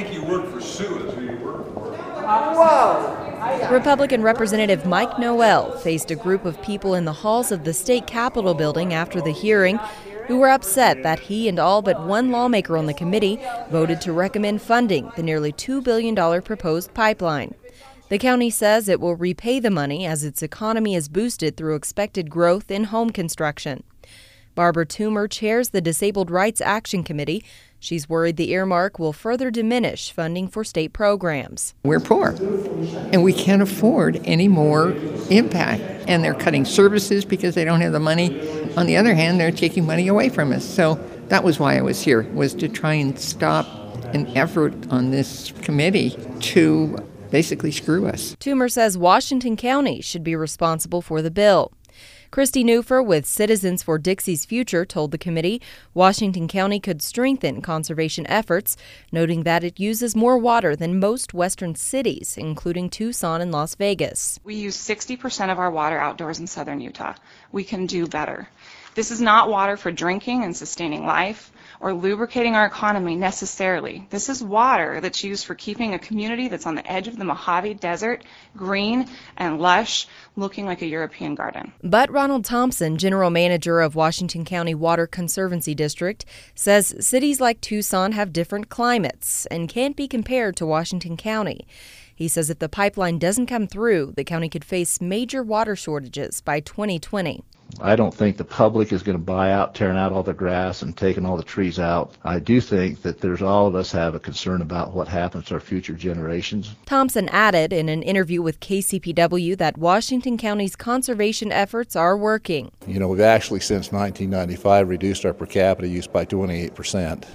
think you work for Sue, that's who you work for. Whoa! Republican Representative Mike Noel faced a group of people in the halls of the state capitol building after the hearing who were upset that he and all but one lawmaker on the committee voted to recommend funding the nearly $2 billion proposed pipeline. The county says it will repay the money as its economy is boosted through expected growth in home construction. Barbara Toomer chairs the Disabled Rights Action Committee. She's worried the earmark will further diminish funding for state programs. We're poor, and we can't afford any more impact. And they're cutting services because they don't have the money. On the other hand, they're taking money away from us. So that was why I was here, was to try and stop an effort on this committee to basically screw us. Toomer says Washington County should be responsible for the bill. Christy Neufer with Citizens for Dixie's Future told the committee Washington County could strengthen conservation efforts, noting that it uses more water than most western cities, including Tucson and Las Vegas. We use 60% of our water outdoors in southern Utah. We can do better. This is not water for drinking and sustaining life or lubricating our economy necessarily. This is water that's used for keeping a community that's on the edge of the Mojave Desert green and lush, looking like a European garden. But Ronald Thompson, general manager of Washington County Water Conservancy District, says cities like Tucson have different climates and can't be compared to Washington County. He says if the pipeline doesn't come through, the county could face major water shortages by 2020. I don't think the public is going to buy out tearing out all the grass and taking all the trees out. I do think that there's all of us have a concern about what happens to our future generations. Thompson added in an interview with KCPW that Washington County's conservation efforts are working. You know, we've actually since 1995 reduced our per capita use by 28%.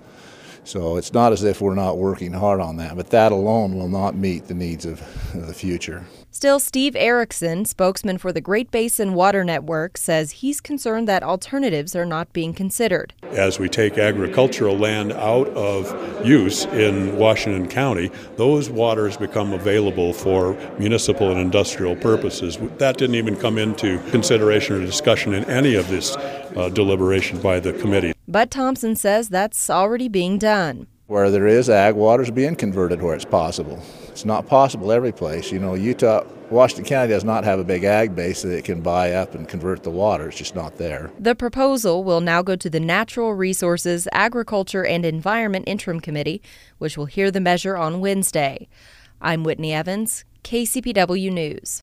So it's not as if we're not working hard on that, but that alone will not meet the needs of the future. Still, Steve Erickson, spokesman for the Great Basin Water Network, says he's concerned that alternatives are not being considered. As we take agricultural land out of use in Washington County, those waters become available for municipal and industrial purposes. That didn't even come into consideration or discussion in any of this deliberation by the committee. But Thompson says that's already being done. Where there is ag, water's being converted where it's possible. It's not possible every place. You know, Washington County does not have a big ag base that it can buy up and convert the water. It's just not there. The proposal will now go to the Natural Resources, Agriculture, and Environment Interim Committee, which will hear the measure on Wednesday. I'm Whitney Evans, KCPW News.